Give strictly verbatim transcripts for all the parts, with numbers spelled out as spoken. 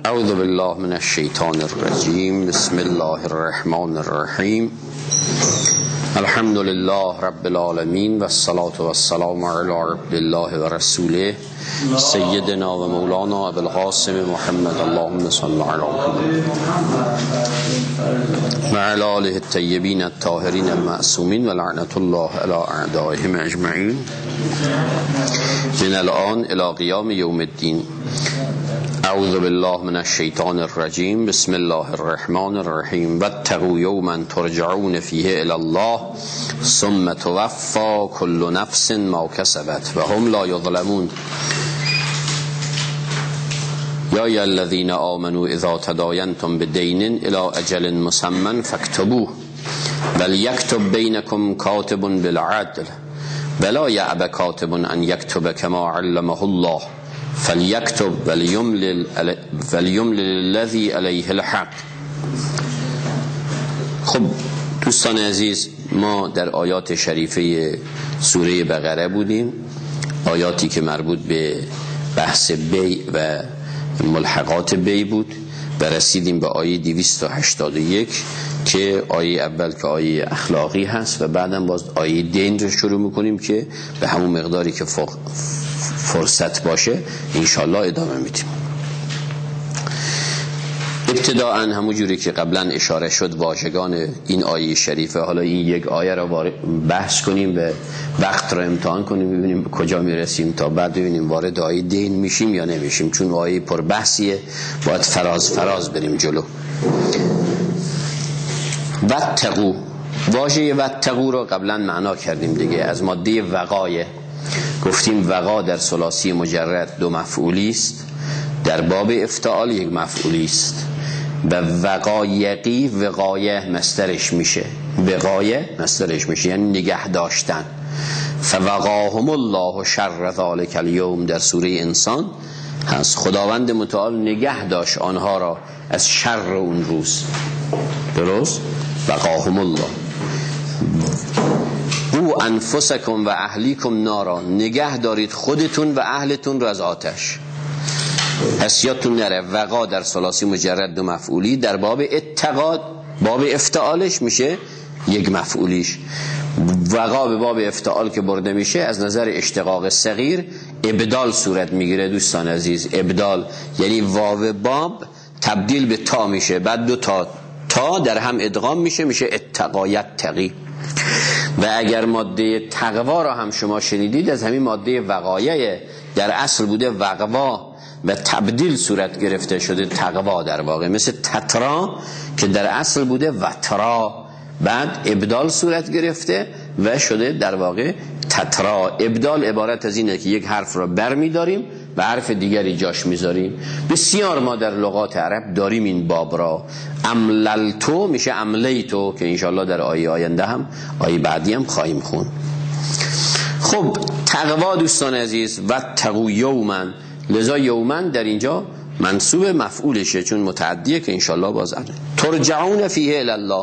اعوذ بالله من الشیطان الرجیم. بسم الله الرحمن الرحیم. الحمد لله رب العالمین و الصلاة و السلام علی عبد الله و رسوله سیدنا و مولانا ابوالقاسم محمد. اللهم صل علی محمد و علی آله الطیبین الطاهرین المعصومین و لعنت الله علی اعدائهم اجمعین من الان الی قیام یوم الدین. اعوذ بالله من الشیطان الرجیم. بسم الله الرحمن الرحیم. واتقوا یوما ترجعون فیه الی الله ثم توفی کل نفس ما کسبت و هم لا یظلمون. یا ایها الذین آمنوا اذا تداینتم بدین الی اجل مسمى فاکتبوه وليكتب بینکم کاتب بالعدل ولا یأب کاتب ان یکتب کما علمه الله فلیکتب ولیملل ولیملل الذی علیه الحق. خب دوستان عزیز، ما در آیات شریفه سوره بقره بودیم، آیاتی که مربوط به بحث بیع و ملحقات بیع بود و رسیدیم به آیه دویست و هشتاد و یک که آیه اول که آیه اخلاقی هست و بعدم باز آیه دین رو شروع میکنیم که به همون مقداری که فرصت باشه انشالله ادامه میدیم. ابتداءً همون جوری که قبلا اشاره شد واژگان این آیه شریفه، حالا این یک آیه را بحث کنیم و وقت را امتحان کنیم ببینیم کجا میرسیم تا بعد ببینیم وارد آیه دین میشیم یا نمیشیم، چون آیه پر بحثیه باید فراز فراز بریم جلو. واتقوا، واژه واتقوا رو قبلا معنا کردیم دیگه، از ماده وقایه گفتیم وقا در ثلاثی مجرد دو مفعولی است، در باب افتعال یک مفعولی است و وقایقی وقایه مصدرش میشه، وقایه مصدرش میشه یعنی نگه داشتن. فوقاهم الله شر ذلک الیوم در سوره انسان هست، خداوند متعال نگه داشت آنها را از شر اون روز. درست؟ وقاهم الله. او انفسکم و اهلیکم نارا، نگه دارید خودتون و اهلتون را از آتش. پس یادتون نره وقا در ثلاثی مجرد دو مفعولی، در باب اتقاد باب افتعالش میشه یک مفعولیش. وقا به باب افتعال که برده میشه از نظر اشتقاق صغیر ابدال صورت میگیره. دوستان عزیز، ابدال یعنی واو باب تبدیل به تا میشه، بعد دو تا تا در هم ادغام میشه، میشه اتقایت تقی. و اگر ماده تقوا را هم شما شنیدید از همین ماده وقایه، در اصل بوده وقوا و تبدیل صورت گرفته شده تقوا در واقع، مثل تترا که در اصل بوده وترا، بعد ابدال صورت گرفته و شده در واقع تترا. ابدال عبارت از اینه که یک حرف را بر می داریم و حرف دیگری جاش میذاریم. بسیار ما در لغات عرب داریم این باب را. امللتو میشه املیتو که انشالله در آیه آینده هم آیه بعدی هم خواهیم خون. خب تقوا دوستان عزیز، و تقو یومن، لذا یومن در اینجا منصوب مفعولشه چون متعدیه که انشالله باز عنه. ترجعون فیه الله.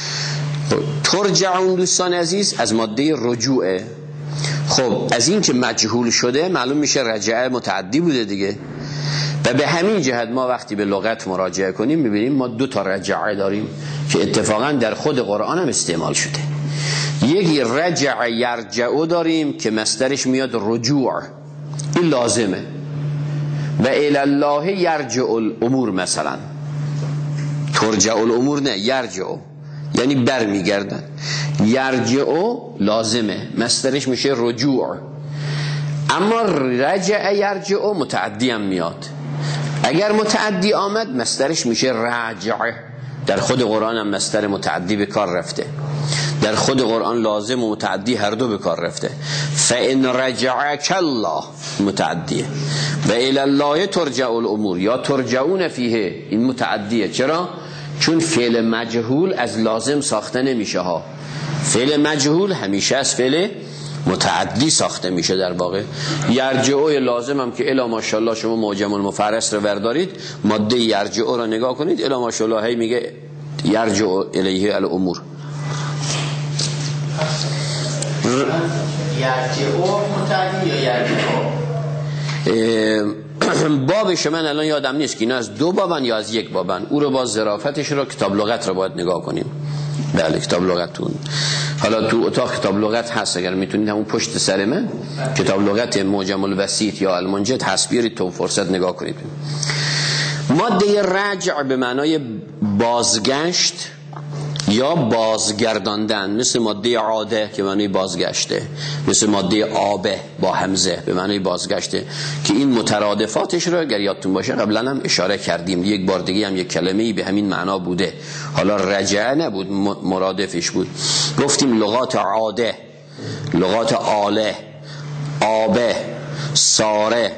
ترجعون دوستان عزیز از ماده رجوعه. خب از این که مجهول شده معلوم میشه رجعه متعدی بوده دیگه، و به همین جهت ما وقتی به لغت مراجعه کنیم میبینیم ما دو تا رجعه داریم که اتفاقا در خود قرآن هم استعمال شده. یکی رجع یرجعو داریم که مصدرش میاد رجوع، این لازمه، و الی الله یرجع الامور، مثلا ترجع الامور نه یرجعو یعنی بر میگردن، یرجعو لازمه مصدرش میشه رجوع. اما رجع یرجعو متعدی هم میاد، اگر متعدی آمد مصدرش میشه رجع. در خود قرآن هم مصدر متعدی به کار رفته، در خود قرآن لازم و متعدی هر دو به کار رفته. فإن رجعک الله متعدیه و الی الله ترجع الامور یا ترجعون فیه، این متعدیه. چرا؟ چون فعل مجهول از لازم ساخته نمیشه ها، فعل مجهول همیشه از فعل متعدی ساخته میشه. در واقع یرجعو لازم هم که الا ماشاءالله شما معجم المفرس رو بردارید، ماده یرجعو رو نگاه کنید، الا ماشاءالله هی میگه یرجع الیه الامور. یرجعو متعدی یا یرجعو بابش من الان یادم نیست که اینا از دو بابن یا از یک بابن، او رو باز ظرافتش رو کتاب لغت رو باید نگاه کنیم. بله کتاب لغتتون، حالا تو اتاق کتاب لغت هست، اگر میتونید همون پشت سر من کتاب لغت معجم الوسیط یا المنجد هست، بیارید تو فرصت نگاه کنید. ماده رجع به معنای بازگشت یا بازگرداندن، مثل ماده عاده که معنی بازگشته، مثل ماده آبه با همزه به معنی بازگشته، که این مترادفاتش رو اگر یادتون باشه قبلا هم اشاره کردیم، یک بار دیگه هم یک کلمه‌ای به همین معنا بوده، حالا رجع نبود مرادفش بود. گفتیم لغات عاده، لغات آله، آبه، ساره،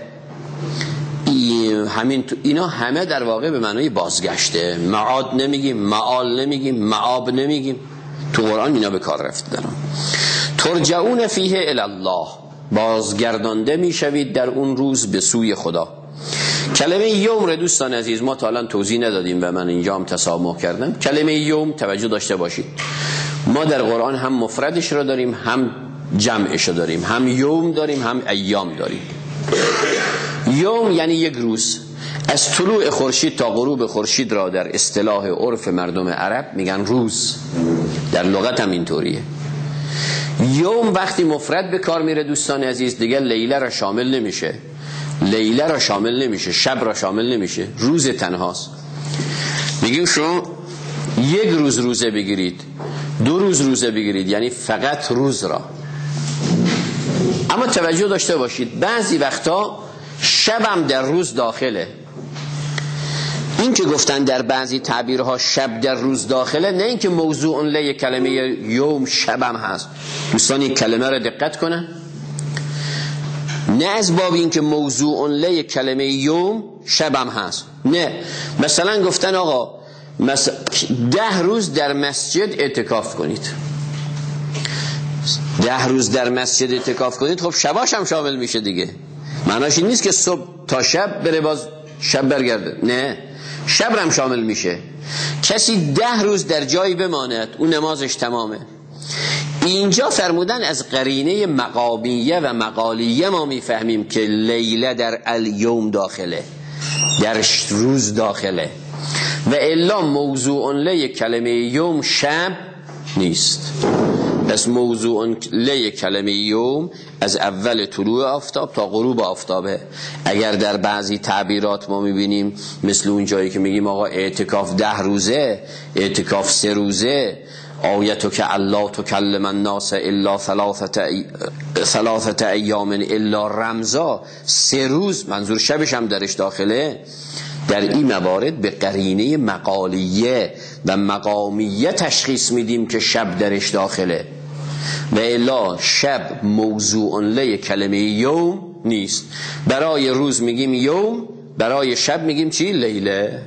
همین اینا همه در واقع به معنای بازگشته. معاد نمیگیم، معال نمیگیم، معاب نمیگیم، تو قرآن اینا به کار رفته دارم. ترجعون فیه الی الله، بازگردانده میشوید در اون روز به سوی خدا. کلمه یوم رو دوستان عزیز ما تا الان توضیح ندادیم و من اینجا هم تسامح کردم. کلمه یوم توجه داشته باشید، ما در قرآن هم مفردش رو داریم هم جمعش رو داریم، هم یوم داریم هم ایام داریم. یوم یعنی یک روز، از طلوع خورشید تا غروب خورشید را در اصطلاح عرف مردم عرب میگن روز، در لغت هم اینطوریه. یوم وقتی مفرد به کار میره دوستان عزیز دیگه لیله را شامل نمیشه، لیله را شامل نمیشه، شب را شامل نمیشه، روز تنهاست. میگیم شما یک روز روزه بگیرید، دو روز روزه بگیرید، یعنی فقط روز را. اما توجه داشته باشید بعضی وقتا شبم در روز داخله. این که گفتن در بعضی تعبیرها شب در روز داخله، نه اینکه موضوع اون لی کلمه یوم شبم هست. دوستان این کلمه را دقت کنن، نه از باب این که موضوع اون لی کلمه یوم شبم هست، نه. مثلا گفتن آقا مثلا ده روز در مسجد اعتکاف کنید، ده روز در مسجد اعتکاف کنید، خب شباش هم شامل میشه دیگه. معناش این نیست که صبح تا شب بره باز شب برگرده، نه، شب هم شامل میشه. کسی ده روز در جایی بماند اون نمازش تمامه. اینجا فرمودن از قرینه مقامیه و مقالیه ما میفهمیم که لیله در الیوم داخله، در روز داخله، و الا موضوع لی کلمه یوم شب نیست. پس موضوع لی کلمه یوم از اول طلوع آفتاب تا غروب آفتابه. اگر در بعضی تعبیرات ما میبینیم مثل اون جایی که میگیم آقا اعتکاف ده روزه، اعتکاف سه روزه، آیتو که الله تکلم الناس الا ثلاثه ایام الا رمزا، سه روز منظور شبش هم درش داخله. در این موارد به قرینه مقالیه و مقامیه تشخیص میدیم که شب درش داخله، و الا شب موضوع لی کلمه یوم نیست. برای روز میگیم یوم، برای شب میگیم چی؟ لیله.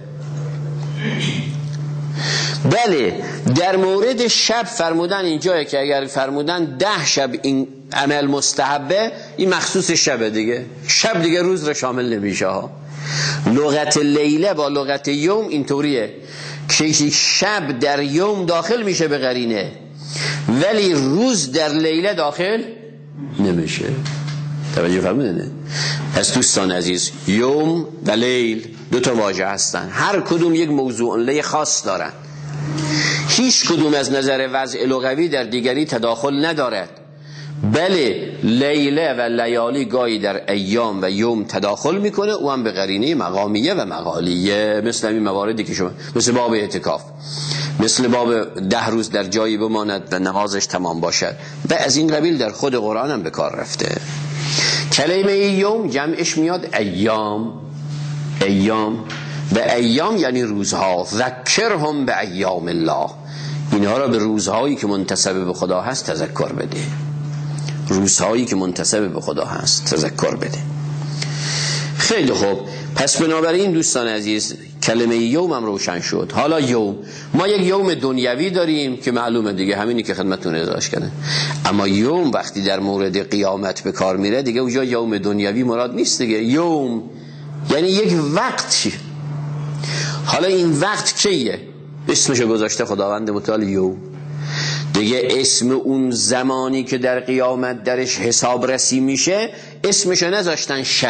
بله در مورد شب فرمودن اینجایی که اگر فرمودن ده شب این عمل مستحبه، این مخصوص شبه دیگه، شب دیگه روز را شامل نمیشه ها. لغت لیله با لغت یوم اینطوریه که شب در یوم داخل میشه به قرینه، ولی روز در لیله داخل نمیشه. توجه فرمودنه؟ پس دوستان عزیز یوم و لیل دو تا واژه هستن، هر کدوم یک موضوع لی خاص دارن، هیچ کدوم از نظر وضع لغوی در دیگری تداخل ندارد. بله لیله و لیالی گاهی در ایام و یوم تداخل میکنه، او هم به قرینه مقامیه و مقالیه، مثل این مواردی که شما، مثل باب اعتکاف، مثل باب ده روز در جایی بماند و نمازش تمام باشد، و از این قبیل در خود قرآن هم به کار رفته. کلمه یوم جمعش میاد ایام، ایام و ایام یعنی روزها. ذکرهم به ایام الله، اینها را به روزهایی که منتسب به خدا هست تذکر بده، روزهایی که منتسب به خدا هست تذکر بده. خیلی خوب، پس بنابراین دوستان عزیز کلمه یوم هم روشن شد. حالا یوم، ما یک یوم دنیوی داریم که معلومه دیگه، همینی که خدمتتون ارائه کردم. اما یوم وقتی در مورد قیامت به کار میره دیگه اونجا یوم دنیوی مراد نیست دیگه، یوم یعنی یک وقتی. حالا این وقت کیه؟ اسمشو گذاشته خداوند متعال یوم دیگه. اسم اون زمانی که در قیامت درش حساب رسی میشه اسمشو نذاشتن شب،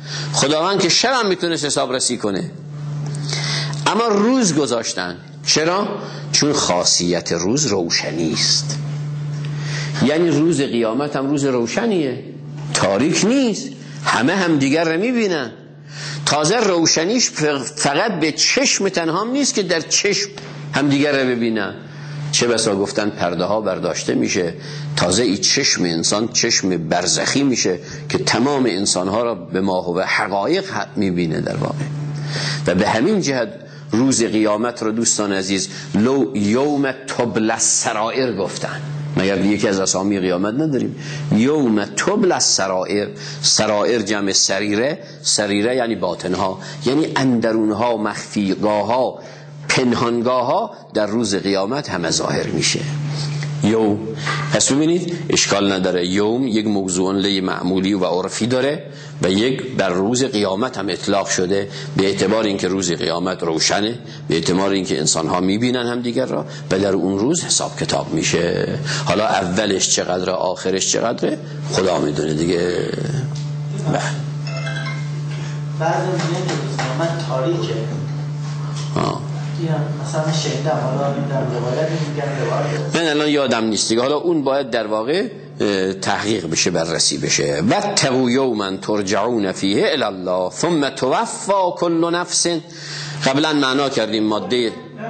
خداوند که شب هم میتونست حساب رسی کنه، اما روز گذاشتن. چرا؟ چون خاصیت روز روشنی است. یعنی روز قیامت هم روز روشنیه، تاریک نیست، همه هم دیگر رو میبینن. تازه روشنیش فقط به چشم تنها نیست که در چشم هم دیگر رو ببینن، چه بسا گفتن پرده ها برداشته میشه، تازه ای چشم انسان چشم برزخی میشه که تمام انسان ها را به ماهو و حقایق میبینه در واقع. و به همین جهت روز قیامت را دوستان عزیز لو یوم تبل السرائر گفتن. مگر یکی از اسامی قیامت نداریم؟ یوم تبل السرائر، سرائر جمع سریره، سریره یعنی باطنها، یعنی اندرونها، مخفیگاهها، پنهانگاهها در روز قیامت همه ظاهر میشه. یوم، پس ببینید اشکال نداره، یوم یک موضوع لی معمولی و عرفی داره و یک بر روز قیامت هم اطلاق شده، به اعتبار اینکه روز قیامت روشنه، به اعتبار اینکه انسان ها میبینن هم دیگر را و در اون روز حساب کتاب میشه. حالا اولش چقدر آخرش چقدره خدا میدونه دیگه. بعد بعضی میگن که روز قیامت تاریکه. آه مثلا شهیدم، حالا در روایت میگن روایت من الان یادم نیست دیگه، حالا اون باید در واقع تحقیق بشه، بررسی بشه. و تقوا یوما ترجعون فیه الی الله ثم توفی کل نفس. قبلا معنا کردیم ماده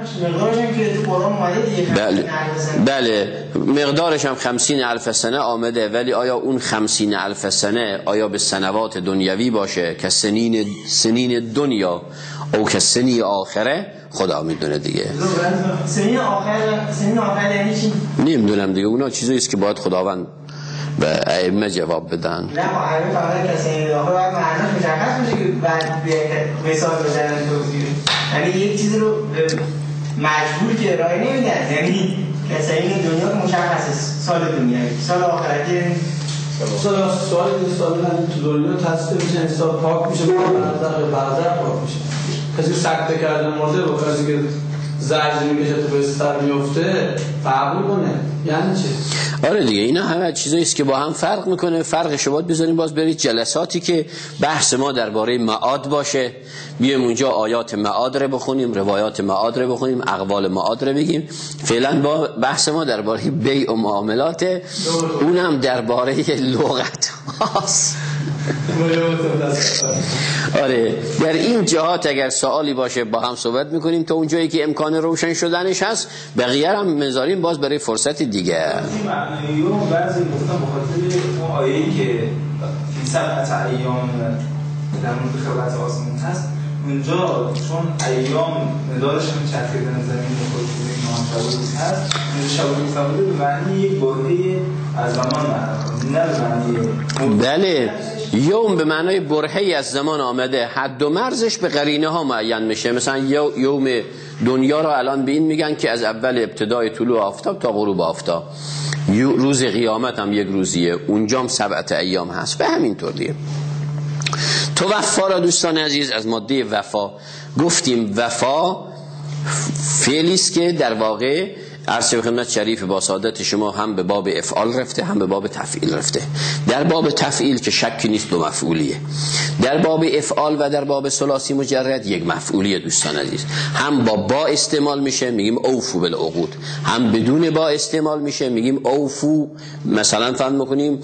بله بله مقدارش هم خمسین الف سنه آمده، ولی آیا اون خمسین الف سنه آیا به سنوات دنیوی باشه که سنین سنین دنیا او که سنی آخره خدا میدونه دیگه. سنین آخر سنین آخر یعنی چی؟ نمیدونم دیگه، اونا چیزایی است که باید خداوند به ائمه جواب بدن. نه ائمه فقط کسی آخر باید معنیش مشخص بشه که بعد مثال بزنن توضیح، یعنی یک چیز رو مجبور که ارائه نمیدن، یعنی کسایی دنیا که مشخصه سال دنیایی، سال آخرتی سال سال سال تو دنیا تصدیق میشه، حساب پاک میشه، بعد بعد پاک میشه. کسی سکته کرده مرده با کسی که زجر میکشه تو به سر میفته قبول کنه، یعنی چی؟ آره دیگه، اینا همه چیزایی است که با هم فرق میکنه. فرقش رو باید بذاریم، باز برید جلساتی که بحث ما درباره معاد باشه، بیایم اونجا آیات معاد رو بخونیم، روایات معاد رو بخونیم، اقوال معاد رو بگیم. فعلا با بحث ما درباره بیع و معاملات، اونم درباره لغت هاست. آره در این جهات اگر سوالی باشه با هم صحبت میکنیم تا اون جایی که امکان روشن شدنش هست، بقیه هم میذاریم باز برای فرصت دیگه. این معنی رو بعضی گفتن بخاطر اون آیه‌ای که فی سبعة ایام در مورد خلقت آسمون هست، اونجا چون ایام مدارش هم چرخیدن زمین و خورشید نامشابه هست، شبه مستقبل به معنی یک برهه از زمان معنی، نه به معنی بله، یوم به معنای برهه‌ای از زمان آمده، حد و مرزش به قرینه ها معین میشه. مثلا یوم دنیا را الان به این میگن که از اول ابتدای طلوع آفتاب تا غروب آفتاب. روز قیامت هم یک روزیه، اونجام سبعت ایام هست. به همین طور دیگه. توفا را دوستان عزیز از ماده وفا گفتیم، وفا فعلی است که در واقع عرض به خدمت شریف با سعادت شما هم به باب افعال رفته، هم به باب تفعیل رفته. در باب تفعیل که شکی نیست دو مفعولیه، در باب افعال و در باب ثلاثی مجرد یک مفعولیه دوستان عزیز. هم با با استعمال میشه میگیم اوفو بالعقود، هم بدون با استعمال میشه میگیم اوفو. مثلا فهم میکنیم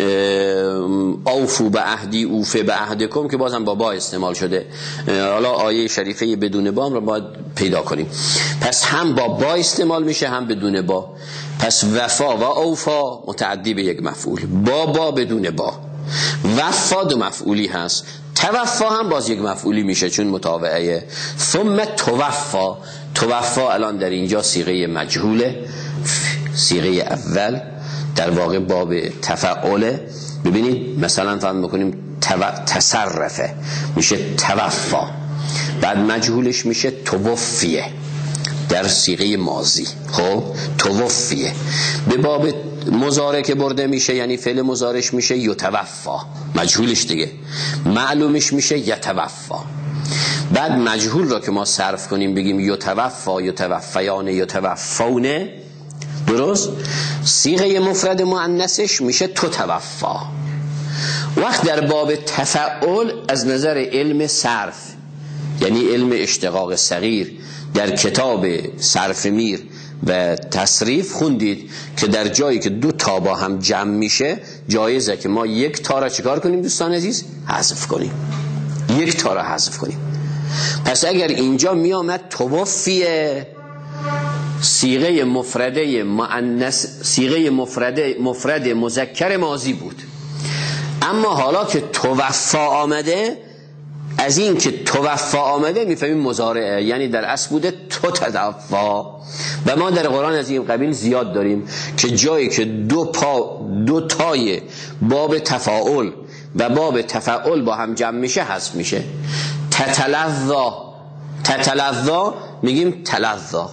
اوفو به عهدی اوفه به عهدکم که بازم با با استعمال شده. حالا آیه شریفه بدون با هم رو باید پیدا کنیم. پس هم با با استعمال میشه هم بدون با. پس وفا و اوفا متعدی به یک مفعول، با با بدون با. وفا دو مفعولی هست، توفا هم باز یک مفعولی میشه چون متابعه. ثم توفا، توفا الان در اینجا صیغه مجهوله، صیغه اول در واقع باب تفعله. ببینید مثلا فهم میکنیم تصرفه میشه توفا، بعد مجهولش میشه توفیه در صیغه ماضی. خب توفیه به باب مضارع که برده میشه یعنی فعل مضارعش میشه یتوفا، مجهولش دیگه معلومش میشه یتوفا. بعد مجهول را که ما صرف کنیم بگیم یتوفا، یتوفیان، یتوفون، درست؟ صیغه مفرد مؤنثش میشه تتوفا. وقت در باب تفعول از نظر علم صرف، یعنی علم اشتقاق صغیر، در کتاب صرف میر و تصریف خوندید که در جایی که دو تا با هم جمع میشه جایزه که ما یک تا را چیکار کنیم دوستان عزیز؟ حذف کنیم. یک تا را حذف کنیم. پس اگر اینجا می آمد توفیه، صیغه مفرده مؤنث، صیغه مفرده مفرد مذکر ماضی بود. اما حالا که توفا آمده، از این که توفا آمده میفهمیم مضارعه، یعنی در اصل بوده تو تدفا. و ما در قرآن از این قبیل زیاد داریم که جایی که دو پا دو تای باب تفاعل و باب تفاعل با هم جمع میشه حذف میشه. تتلظا، تتلظا میگیم تلظا.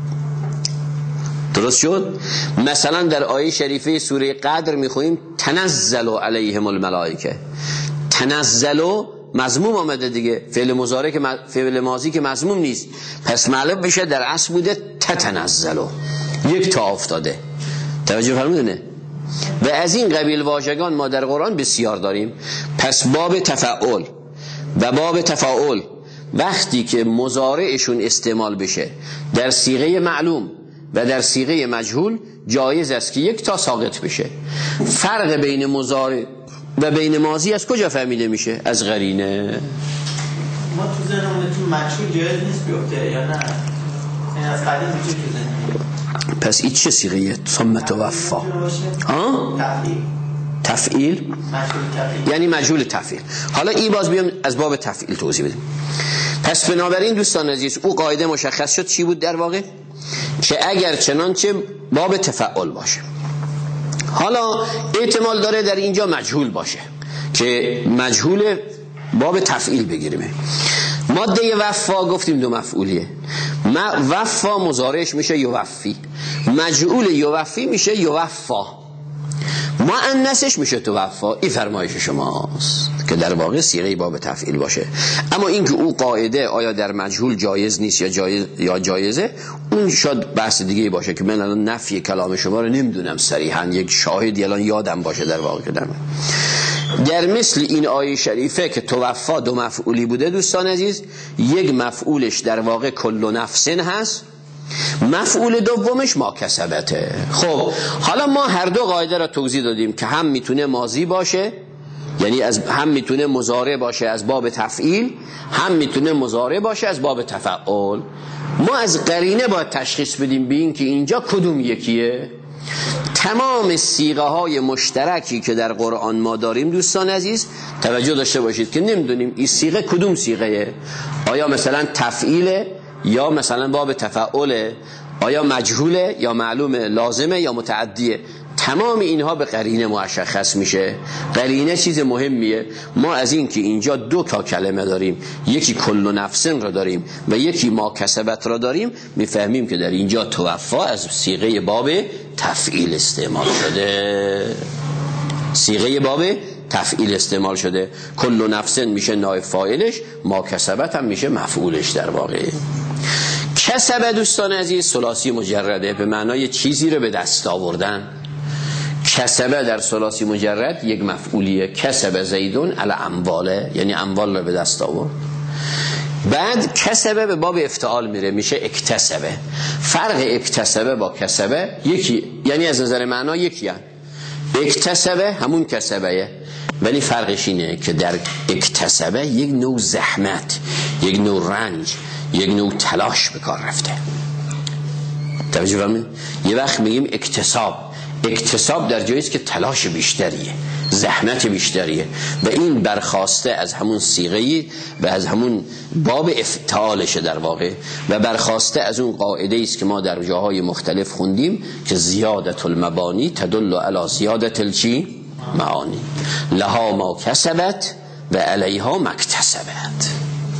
درست شد؟ مثلا در آیه شریفه سوره قدر میخویم تنزل علیهم الملائکه. تنزل مضموم آمده دیگه، فعل مضارع که فعل ماضی که مضموم نیست، پس معلوم بشه در اصل بوده تتنزل، یک تا افتاده. توجه فرمودید؟ و از این قبیل واژگان ما در قرآن بسیار داریم. پس باب تفاعل و باب تفاعل وقتی که مضارعشون استعمال بشه در صیغه معلوم و در صیغه مجهول جایز است که یک تا ساقط بشه. فرق بین مضارع و بین ماضی از کجا فهمیده میشه؟ از قرینه. ما تو ذهنمون تو مجهول جایز نیست بیفته یا نه؟ این از قدیم میشه تو ذهن. پس این چه صیغه؟ ثم توفا. ها؟ تفعیل. تفعیل؟ مجهول تفعیل. یعنی مجهول تفعیل. حالا این باز بیام از باب تفعیل توضیح بدیم. پس بنابراین دوستان عزیز او قاعده مشخص شد چی بود در واقع؟ که اگر چنانچه باب تفعل باشه. حالا احتمال داره در اینجا مجهول باشه که مجهول باب تفعیل بگیریم. ماده وفا گفتیم دو مفعولیه. وفا مضارعش میشه یوفی، مجهول یوفی میشه یوفا، مؤنثش میشه توفا. این فرمایش شماست که در واقع صیغه باب تفعیل باشه. اما اینکه او قاعده آیا در مجهول جایز نیست یا جایز یا جایزه، اون شاید بحث دیگه باشه که من الان نفی کلام شما رو نمیدونم صریحا، یک شاهدی الان یادم باشه در واقع کردم. در مثل این آیه شریفه که توفا دو مفعولی بوده دوستان عزیز، یک مفعولش در واقع کل نفسن هست، مفعول دومش ما کسبته. خب حالا ما هر دو قاعده را توضیح دادیم که هم میتونه ماضی باشه، یعنی از هم میتونه مضارع باشه از باب تفعیل، هم میتونه مضارع باشه از باب تفعول. ما از قرینه باید تشخیص بدیم ببین که اینجا کدوم یکیه. تمام صیغه های مشترکی که در قرآن ما داریم دوستان عزیز توجه داشته باشید که نمیدونیم این صیغه کدوم صیغه، آیا مثلا تفعیله یا مثلا باب تفعله، آیا مجهوله یا معلومه، لازمه یا متعدیه. تمام اینها به قرینه مشخص میشه. قرینه چیز مهمیه. ما از این که اینجا دو تا کلمه داریم، یکی کل نفسن را داریم و یکی ما کسبت را داریم، میفهمیم که در اینجا توفا از صیغه باب تفعیل استعمال شده. صیغه باب تفعیل استعمال شده. کل نفسن میشه نائب فاعلش، ما کسبت هم میشه مفعولش در واقع. کسب دوستان عزیز ثلاثی مجرده، به معنای چیزی رو به دست آوردن. کسبه در ثلاثی مجرد یک مفعولیه. کسب زیدون علی امواله، یعنی اموال رو به دست آورد. بعد کسبه به باب افتعال میره، میشه اکتسبه. فرق اکتسبه با کسبه یکی، یعنی از نظر معنا یکی هست. اکتسبه همون کسبه، ولی فرقش اینه که در اکتسبه یک نوع زحمت، یک نوع رنج، یک نوع تلاش به کار رفته. توجه فرمایید؟ یه وقت میگیم اکتساب، اکتساب در جایی است که تلاش بیشتریه، زحمت بیشتریه و این برخواسته از همون صیغه‌ای و از همون باب افتعالشه در واقع و برخواسته از اون قاعده است که ما در جاهای مختلف خوندیم که زیادت المبانی تدل علی زیادت الچی معانی، لها ما کسبت و علیها مکتسبت.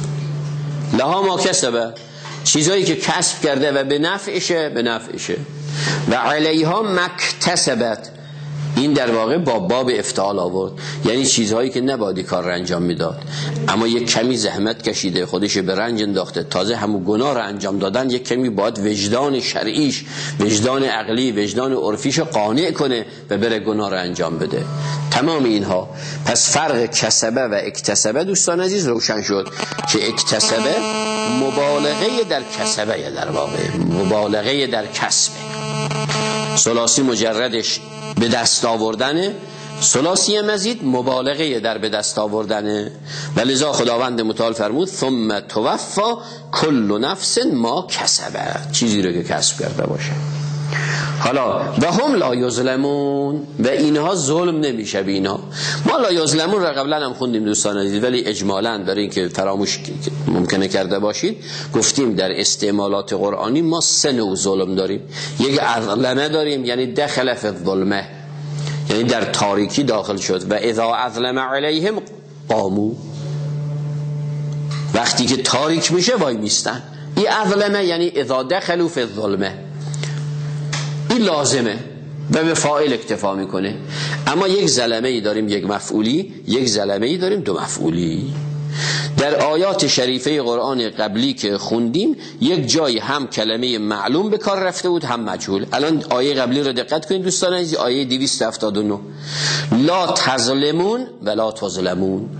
لها ما کسبت، چیزایی که کسب کرده و به نفعشه به نفعشه، و علیها مکتسبت، این در واقع با باب افتعال آورد، یعنی چیزهایی که نباید کار رو انجام میداد اما یک کمی زحمت کشیده، خودش به رنج انداخته، تازه همون گناه رو انجام دادن یک کمی باید وجدان شرعیش، وجدان عقلی، وجدان عرفیش رو قانع کنه و بره گناه رو انجام بده. تمام اینها. پس فرق کسبه و اکتسبه دوستان عزیز روشن شد که اکتسبه مبالغه در کسبه، در واقع مبالغه در کسبه. ثلاثی مجردش به دست آوردنه، ثلاثی مزید مبالغه در به دست آوردنه. و لذا خداوند متعال فرمود ثم توفا کل نفس ما کسبت، چیزی رو که کسب کرده باشه. حالا و هم لا یظلمون، و اینها ظلم نمیشه به اینها. ما لا یظلمون را قبلا هم خوندیم دوستان عزیز، ولی اجمالاً برای اینکه فراموش ممکنه کرده باشید گفتیم در استعمالات قرآنی ما سه نوع ظلم داریم. یک اظلمه داریم، یعنی دخل فی الظلمه، یعنی در تاریکی داخل شد. و اذا اظلم علیهم قاموا، وقتی که تاریک میشه وای میستن. این اظلمه یعنی اذا دخلوا فی الظلمه، این لازمه و به فاعل اکتفا میکنه. اما یک ظلمه ای داریم یک مفعولی، یک ظلمه ای داریم دو مفعولی. در آیات شریفه قرآن قبلی که خوندیم یک جای هم کلمه معلوم به کار رفته بود هم مجهول. الان آیه قبلی رو دقت کنید دوستان عزیز، آیه دویست و هفتاد و نه لا تظلمون ولا تظلمون.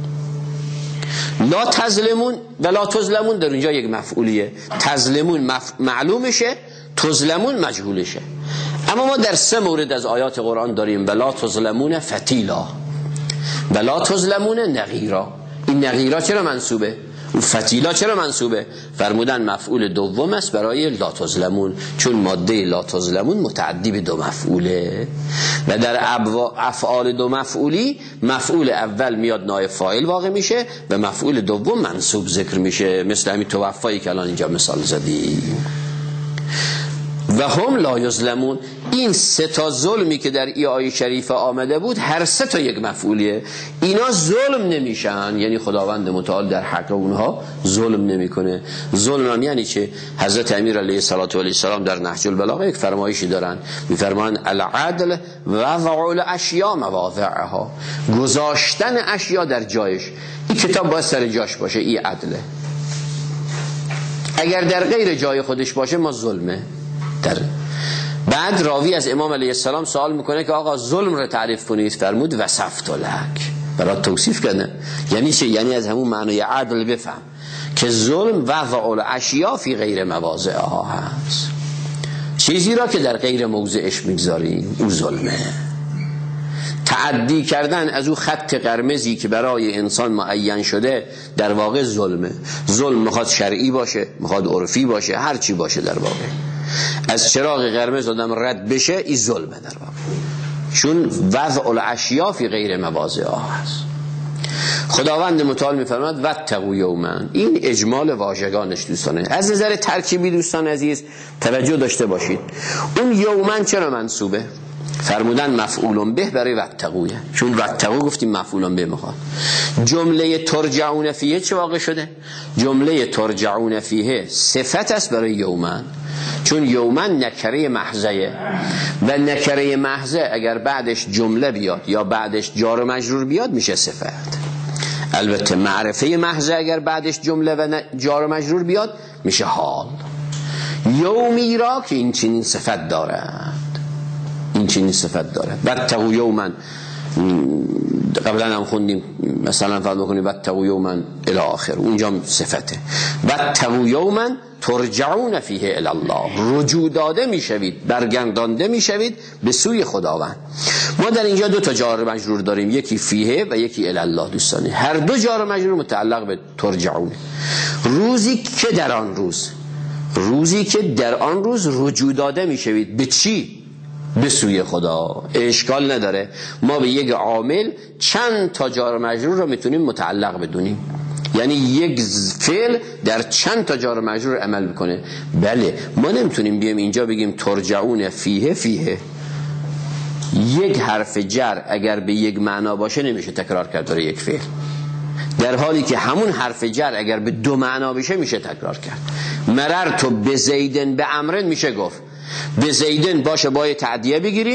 لا تظلمون ولا تظلمون در اونجا یک مفعولیه، تظلمون مف... معلومشه، تظلمون مجهولشه. اما ما در سه مورد از آیات قرآن داریم ولا تظلمون فتیلا، ولا تظلمون نغیرا. این نغیرا چرا منصوبه؟ و فتیلا چرا منصوبه؟ فرمودن مفعول دوم است برای لا تظلمون، چون ماده لا تظلمون متعدی به دو مفعوله و در افعال دو مفعولی مفعول اول میاد نائب فاعل واقع میشه و مفعول دوم منصوب ذکر میشه، مثل همین توفایی که الان اینجا مثال زدیم. و هم لا یظلمون، این سه تا ظلمی که در ای آیه شریفه آمده بود هر سه تا یک مفعولیه، اینا ظلم نمیشن، یعنی خداوند متعال در حق اونها ظلم نمیکنه. ظلم هم یعنی چه؟ حضرت امیر علیه السلام در نهج البلاغه یک فرمایشی دارن، میفرمان العدل وضع الاشیاء مواضعها، گذاشتن اشیا در جایش. این کتاب باید سر جاش باشه، این عدله. اگر در غیر جای خودش باشه ما ظلمه. در بعد راوی از امام علیه السلام سوال میکنه که آقا ظلم رو تعریف کنید، فرمود وصفت لک، برای توصیف کنه. یعنی چه؟ یعنی از همون معنی عدل بفهم که ظلم وضع الاشیاء فی غیر مواضعها هست، چیزی را که در غیر موضعش میگذاریم او ظلمه. تعدی کردن از او خط قرمزی که برای انسان معین شده در واقع ظلمه. ظلم میخواد شرعی باشه، میخواد عرفی باشه، هر چی باشه در واقع. از چراغ قرمز آدم رد بشه این ظلمه در واقع، چون وضع الاشیاء فی غیر مواضعها هست. خداوند متعال میفرماد واتقوا یوما، این اجمال واژگانش دوستانه. از نظر ترکیبی دوستان عزیز توجه داشته باشید، اون یوما چرا منصوبه؟ فرمودن مفعول به برای واتقوه، چون واتقو گفتیم مفعول به میخواد. جمله ترجعون فیه چه واقع شده؟ جمله ترجعون فیه صفت است برای یومن، چون یومن نکره محضه و نکره محضه اگر بعدش جمله بیاد یا بعدش جار و مجرور بیاد میشه صفت. البته معرفه محضه اگر بعدش جمله و جار و مجرور بیاد میشه حال. یومی را که این چنین صفت دارد، این چنین صفت داره. واتقوا یوما، قبلا هم خوندیم مثلا فرض بکنید واتقوا یوما الی آخر، اونجا صفته. واتقوا یوما ترجعون فیه الی الله، رجوع داده میشوید، برگردانده میشوید به سوی خداوند. ما در اینجا دو تا جار مجرور داریم، یکی فیه و یکی الی الله دوستانی. هر دو جار مجرور متعلق به ترجعون. روزی که در آن روز، روزی که در آن روز رجوع داده میشوید به چی؟ به سوی خدا. اشکال نداره ما به یک عامل چند تا جار مجرور رو میتونیم متعلق بدونیم، یعنی یک فعل در چند تا جار مجرور عمل میکنه. بله ما نمیتونیم بیایم اینجا بگیم ترجعون فیه فیه، یک حرف جر اگر به یک معنا باشه نمیشه تکرار کرد برای یک فعل، در حالی که همون حرف جر اگر به دو معنا بشه میشه تکرار کرد. مررت به زیدن به امرن میشه گفت به زیدن باشه با تعدیه بگیریم،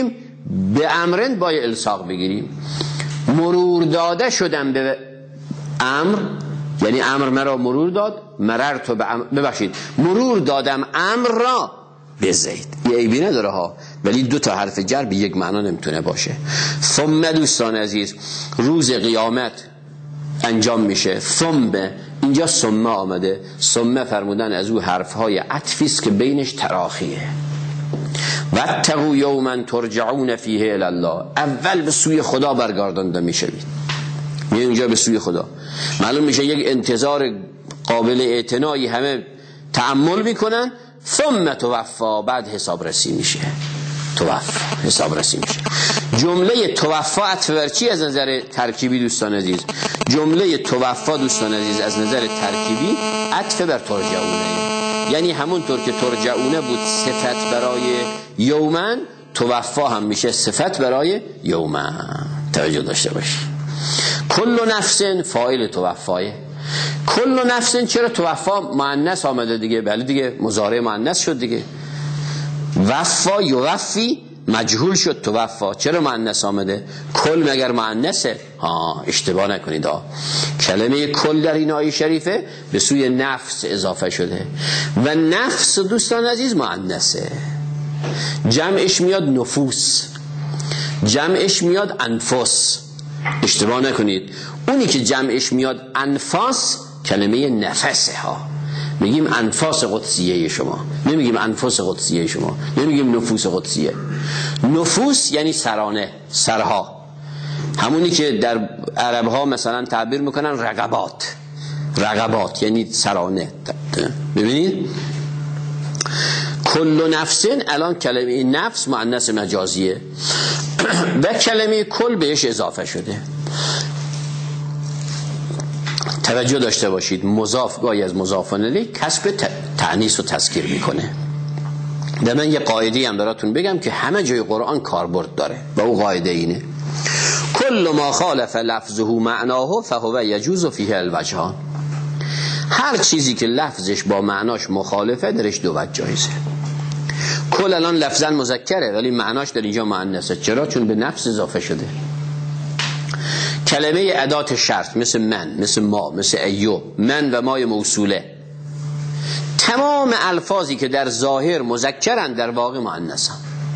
به امرن با الساق بگیریم. مرور داده شدم به امر، یعنی امر مرا مرور داد، مررت به امر، ببخشید مرور دادم امر را به زید. یه عیبی نداره ها، ولی دو تا حرف جر به یک معنا نمیتونه باشه. ثم دوستان عزیز روز قیامت انجام میشه. ثم اینجا ثم آمده، ثم فرمودن از او حرفهای عطفی است که بینش تراخیه. واتقوا یوما ترجعون فیه الی الله، اول به سوی خدا برگردانده میشوید. میگه اینجا به سوی خدا، معلوم میشه یک انتظار قابل اعتنایی همه تأمل میکنن. ثم توفا، بعد حساب رسی میشه. توفا حساب رسی میشه. جمله توفا عطف بر چی از نظر ترکیبی دوستان عزیز؟ جمله توفا دوستان عزیز از نظر ترکیبی عطف بر ترجعونه، یعنی همونطور که ترجعونه بود صفت برای یومن، توفا هم میشه صفت برای یومن. توجه داشته باشید. کل نفس فاعل توفایه. کل نفس، چرا توفا مؤنث آمده دیگه؟ بله دیگه مضارع مؤنث شد دیگه. وفا یوفی مجهول شد، توفا چرا مؤنث آمده؟ کل مگر مؤنثه؟ ها اشتباه نکنید ها. کلمه کل در این آیه شریفه به سوی نفس اضافه شده و نفس دوستان عزیز مؤنثه. جمعش میاد نفوس، جمعش میاد انفس. اشتباه نکنید، اونی که جمعش میاد انفاس کلمه نفسه ها. میگیم انفاس قدسیه شما، نمیگیم انفاس قدسیه شما، نمیگیم نفوس قدسیه. نفوس یعنی سرانه، سرها، همونی که در عرب ها مثلا تعبیر میکنن رقبات. رقبات یعنی سرانه. ببینید کل نفسن، الان کلمه نفس مؤنث مجازیه و کلمه کل بهش اضافه شده. توجه داشته باشید، مضاف گاهی از مضاف الیه کسب تأنیث و تذکیر میکنه. در من یه قاعده هم براتون بگم که همه جای قرآن کاربرد داره و او قاعده اینه: کل ما خالف لفظه معناه فهو یجوز فیه الوجهان. هر چیزی که لفظش با معناش مخالفه درش دو وجه جایزه. کل الان لفظا مذکره ولی معناش در اینجا مؤنثه. چرا؟ چون به نفس اضافه شده. کلمه ادات شرط مثل من، مثل ما، مثل ایو، من و مای موصوله، تمام الفاظی که در ظاهر مذکرن در واقع مؤنثن.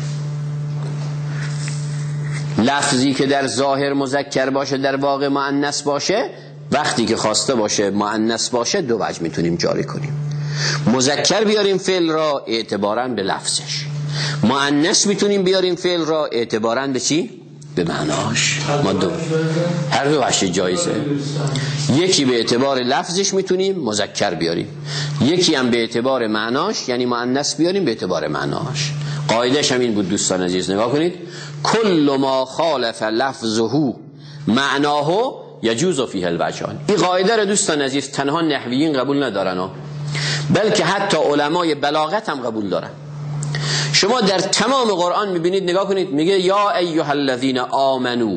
لفظی که در ظاهر مذکر باشه در واقع مؤنث باشه، وقتی که خواسته باشه مؤنث باشه دو وجه میتونیم جاری کنیم. مذکر بیاریم فعل را اعتباراً به لفظش، مؤنث میتونیم بیاریم فعل را اعتباراً به چی؟ به معناش. ما دو هر دو وجه جایزه. یکی به اعتبار لفظش میتونیم مذکر بیاریم، یکی هم به اعتبار معناش یعنی مؤنث بیاریم به اعتبار معناش. قاعدهش هم این بود دوستان عزیز، نگاه کنید: کل ما خالف لفظه معناه یجوز فیه الوجهان. این قاعده رو دوستان عزیز تنها نحویین قبول ندارن ها، بلکه حتی علمای بلاغت هم قبول دارن. شما در تمام قرآن میبینید، نگاه کنید، میگه یا ایها الذین آمنو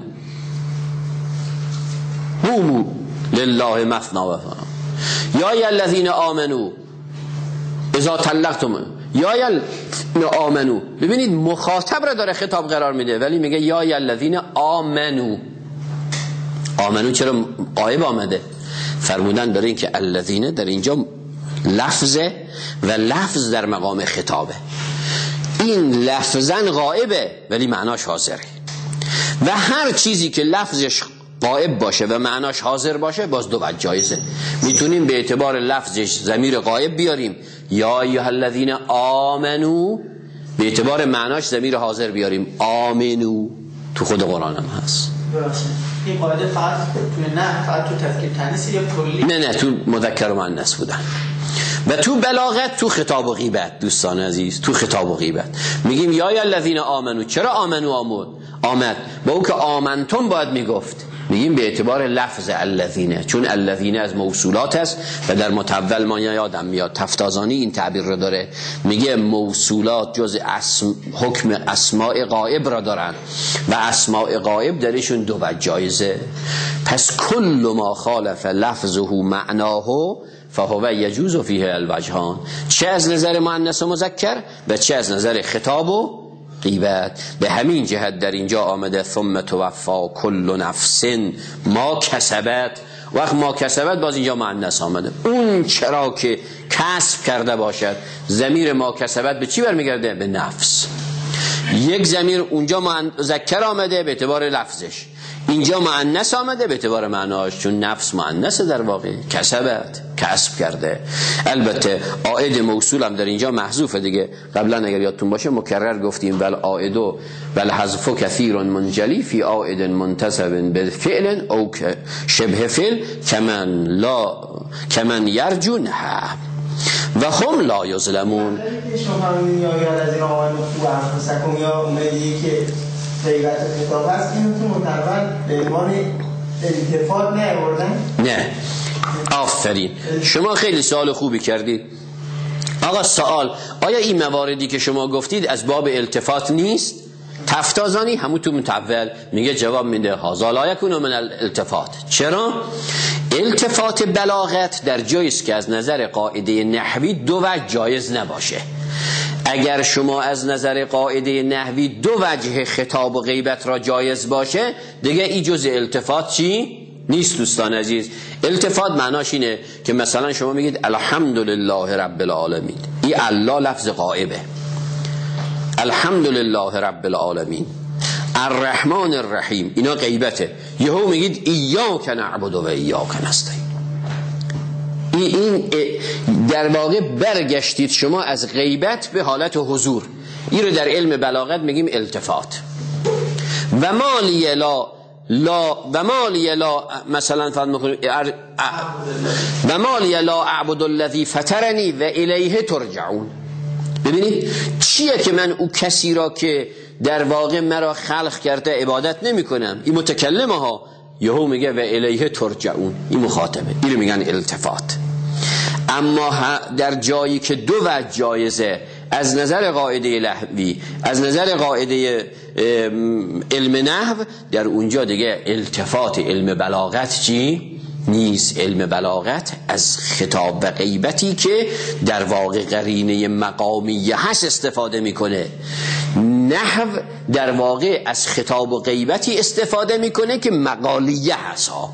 قوموا لله مثنی و فردا، یا ایها الذین آمنو اذا طلقتم، یا ایها آمنو. ببینید مخاطب را داره خطاب قرار میده ولی میگه یا ایها الذین آمنو. آمنو چرا غایب آمده؟ فرمودن داره این که الذین در اینجا لفظه و لفظ در مقام خطابه. این لفظن غائبه ولی معناش حاضره و هر چیزی که لفظش غائب باشه و معناش حاضر باشه باز دو وجه جایزه. میتونیم به اعتبار لفظش ضمیر غائب بیاریم یا ایها الذین آمنو، به اعتبار معناش ضمیر حاضر بیاریم آمنو. تو خود قرآن هم هست. این قاعده فقط تو نه فقط تو تذکیر تانیث یا کلی؟ نه نه تو مذکر و مؤنث بودن و تو بلاغت، تو خطاب و غیبت دوستان عزیز، تو خطاب و غیبت میگیم یا یا الذین آمنو. چرا آمنو آمد؟ آمد با اون که آمنتم باید میگفت، میگیم به اعتبار لفظ الذین، چون الذین از موصولات است و در متول ما یادم میاد تفتازانی این تعبیر رو داره، میگه موصولات جز اسم حکم اسماء غائب را دارن و اسماء غائب درشون دو وجه جایزه. پس کل ما خالف لفظه معناه فهو یجوز فیه الوجهان، چه از نظر مؤنث و مذکر و چه از نظر خطاب و غیبت. به همین جهت در اینجا آمده ثم توفا کل نفس ما کسبت. وقت ما کسبت باز اینجا مؤنث آمده. اون چرا که کسب کرده باشد، ضمیر ما کسبت به چی برمیگرده؟ به نفس. یک ضمیر اونجا مذکر آمده به اعتبار لفظش، اینجا مؤنث آمده به اعتبار معناش، چون نفس مؤنث در واقع. کسبت کسب کرده. البته عائد موصول هم در اینجا محذوفه دیگه. قبلا اگر یادتون باشه مکرر گفتیم ول عائد ول حذف کثیر منجلی فی عائد منتسب بالفعل او شبه فعل کمن لا کمن یرجون و هم لا یظلمون. شما فهمیدین یا یاد از این آمد خوب انفسکم یا اونایی که غیبت خطاب هست اینو تو متول به عنوان التفات نیاوردن؟ نه. آفرین، شما خیلی سوال خوبی کردید. آقا سوال، آیا این مواردی که شما گفتید از باب التفات نیست؟ تفتازانی همون تو متول میگه جواب میده هذا لا یکون من الالتفات. چرا؟ التفات بلاغت در جایی است که از نظر قاعده نحوی دو وجه جایز نباشه. اگر شما از نظر قاعده نحوی دو وجه خطاب و غیبت را جایز باشه دیگه این جز التفات چی؟ نیست دوستان عزیز. التفات معناش اینه که مثلا شما میگید الحمدلله رب العالمین، این الله لفظ غائبه. الحمدلله رب العالمین، الرحمن الرحیم، اینا غیبته. یهو میگید ایاک نعبد و ایاک نستعین. این در واقع برگشتید شما از غیبت به حالت حضور. این رو در علم بلاغت میگیم التفات. و مالی لا لا و مالی لا مثلا فرض میکنیم و مالی لا اعبد الذی فطرنی و الیه ترجعون. ببینید چیه که من او کسی را که در واقع مرا خلق کرده عبادت نمی کنم. این متکلمه ها یهو میگه و الیه ترجعون، این مخاطبه. این رو میگن التفات. اما در جایی که دو وجه جایزه از نظر قاعده نحوی، از نظر قاعده علم نحو، در اونجا دیگه التفات علم بلاغت چی؟ نیست. علم بلاغت از خطاب و غیبتی که در واقع قرینه مقامیه هست استفاده میکنه. نحو در واقع از خطاب و غیبتی استفاده میکنه که مقالیه هست ها.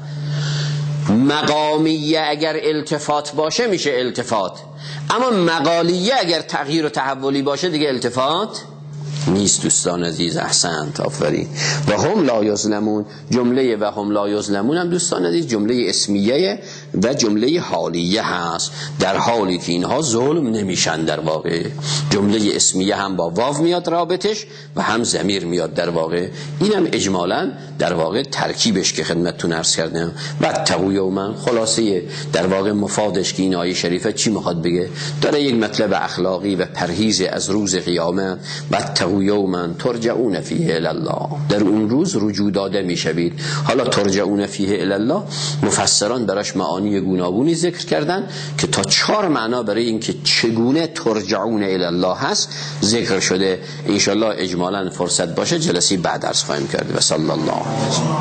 مقامیه اگر التفات باشه میشه التفات، اما مقالیه اگر تغییر و تحولی باشه دیگه التفات نیست دوستان عزیز. احسنت، آفرین. و هم لا یظلمون، جمله و هم لا یظلمون هم دوستان عزیز جمله اسمیه و جمله حالیه هست، در حالی که اینها ظلم نمیشن. در واقع جمله اسمیه هم با واو میاد رابطش و هم ضمیر میاد در واقع. اینم اجمالا در واقع ترکیبش که خدمتتون عرض کردم. بعد تقوی من خلاصه در واقع مفادش که این آیه شریفه چی میخواد بگه؟ داره یک مطلب اخلاقی و پرهیز از روز قیامت. بعد یوما ترجعون فیه الی الله، در اون روز رجوع داده میشوید. حالا ترجعون فیه الی الله مفسران براش معانی گوناگونی ذکر کردن که تا چهار معنا برای اینکه چگونه ترجعون الی الله هست ذکر شده. ان شاء الله اجمالا فرصت باشه جلسه بعد عرض خواهیم کرد. و صلی الله علیه و